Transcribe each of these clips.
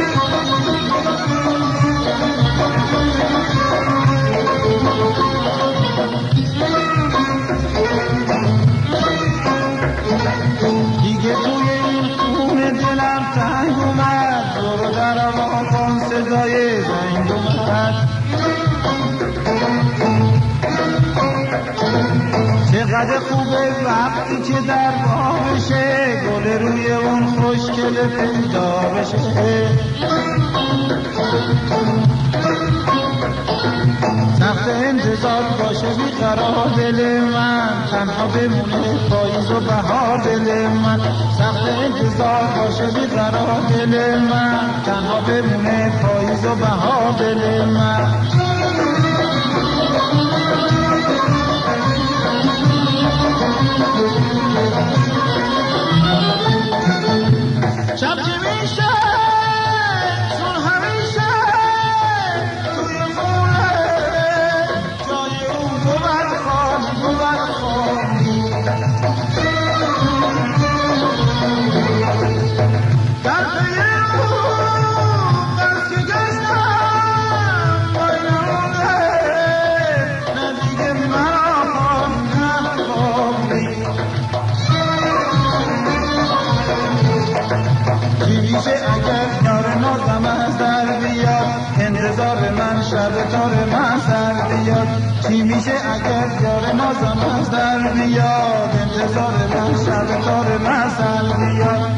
دیگه توی این خونه دلم تنگ اومد، برو در ما کن صدای زنگ اومد. چقدر خوبه وقتی که در باشه گل روی اون خوشگل پیدا بشه. سخت انتظار باشه بیقرار دل من، تنها بمونه پاییز و بهار دل من. سخت انتظار باشه بیقرار دل من، تنها بمونه پاییز و بهار دل من. شب که میشه چون همیشه توی خونه جای اون بود خالی در پی اون قرص که گشتم باینمونه ندیگه مرا نخوابی. چی میشه اگر یار نازم از در بیاد، انتظار من شب تار من سر بیاد. چی میشه اگر یار نازم از در بیاد، انتظار من شب تار من سر بیاد.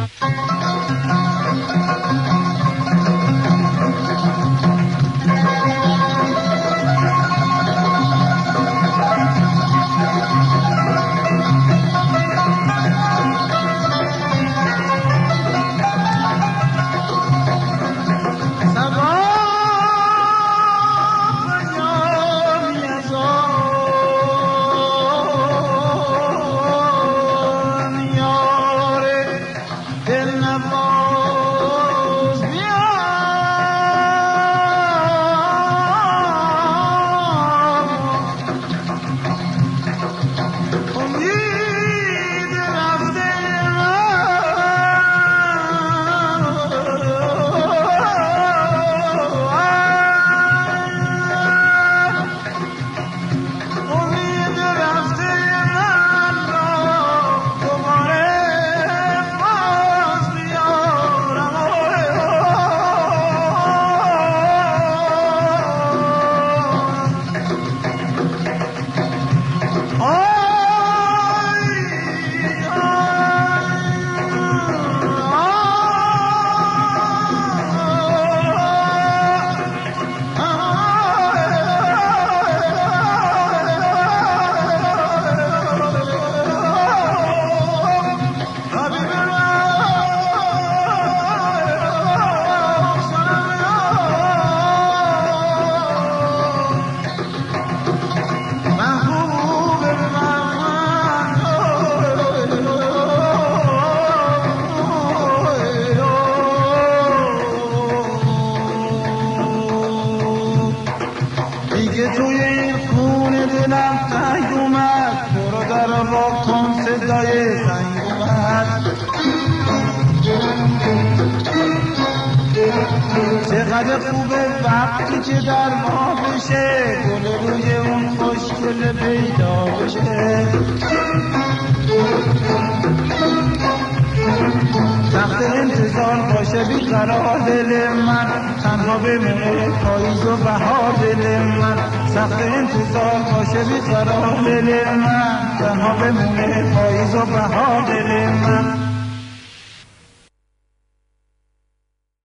دیگه توی این خونه دلم تنگ اومد، برو در وا کن صدای زنگ اومد. چقدر خوبه وقتی که در ما بشه گل روی اون خوشگل پیدا بشه. سخت انتظار باشه بیقرار دل من، تنها بمونه پاییز و بهار دل من. سخت انتظار باشه بیقرار دل من، تنها بمونه پاییز و بهار دل من.